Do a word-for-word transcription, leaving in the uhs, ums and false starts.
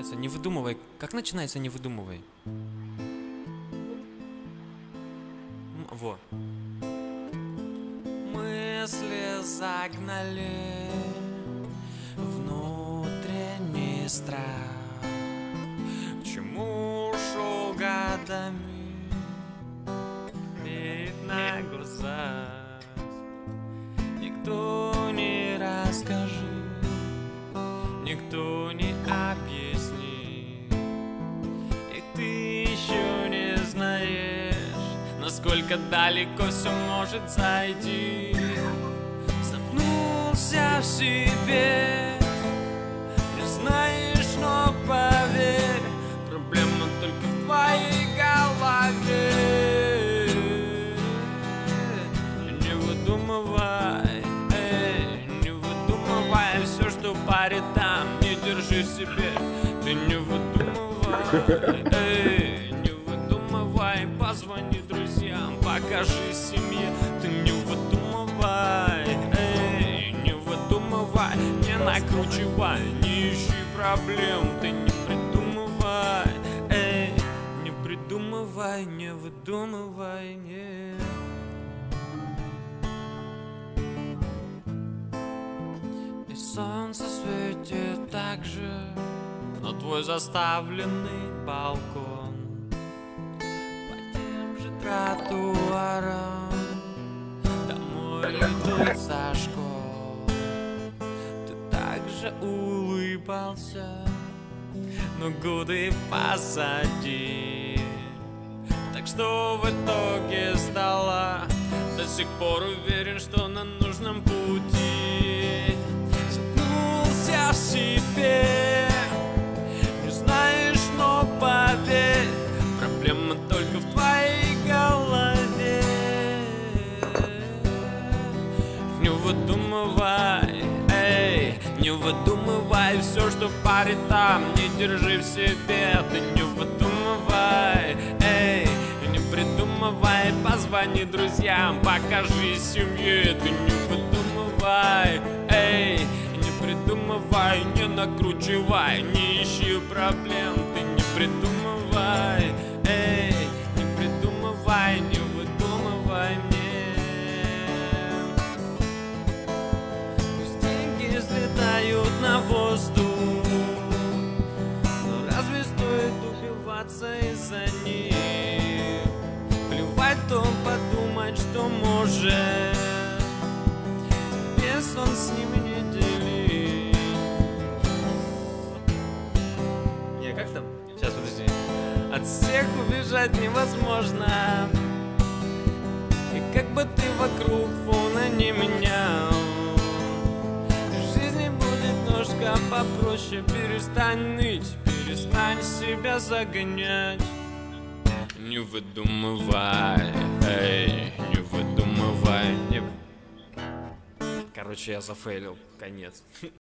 начинается? Не выдумывай. Как начинается «Не выдумывай»? М, Во. Мысли загнали внутренний страх. К чему шел годами перед на глазах? Никто не расскажет, никто не объяснит, и ты еще не знаешь, насколько далеко все может зайти. Замкнулся в себе, не знаешь, но поверь, проблема только в твоей голове. Не выдумывай, эй, не выдумывай все, что парит там, не держи в себе. Ты не выдумывай, эй, не выдумывай, позвони друзьям, покажи семье. Ты не выдумывай, эй, не выдумывай, не накручивай, не ищи проблем. Ты не придумывай, эй, не придумывай, не выдумывай, нет. И солнце светит так же на твой заставленный балкон, по тем же тротуарам домой идут со школ. Ты также улыбался, но годы позади. Так что в итоге стало? До сих пор уверен, что на нужном пути. Замкнулся в себе, не знаешь, но поверь, проблема только в твоей голове. Не выдумывай, эй, не выдумывай все, что парит там, не держи в себе. Ты не выдумывай, эй, не придумывай, позвони друзьям, покажи семье. Ты не выдумывай, эй, не придумывай, не накручивай, не ищи проблем. Ты не придумывай, эй, не придумывай, не выдумывай мне. Пусть деньги взлетают на воздух, но разве стоит убиваться из-за них? Плевать, то подумать, что может, тебе сон с ними не делить. Не, как там? Сейчас, подожди. От всех убежать невозможно, и как бы ты вокруг фона не менял, в жизни будет немножко попроще. Перестань ныть, перестань себя загонять. Не выдумывай, эй, не выдумывай, не... Короче, я зафейлил, конец.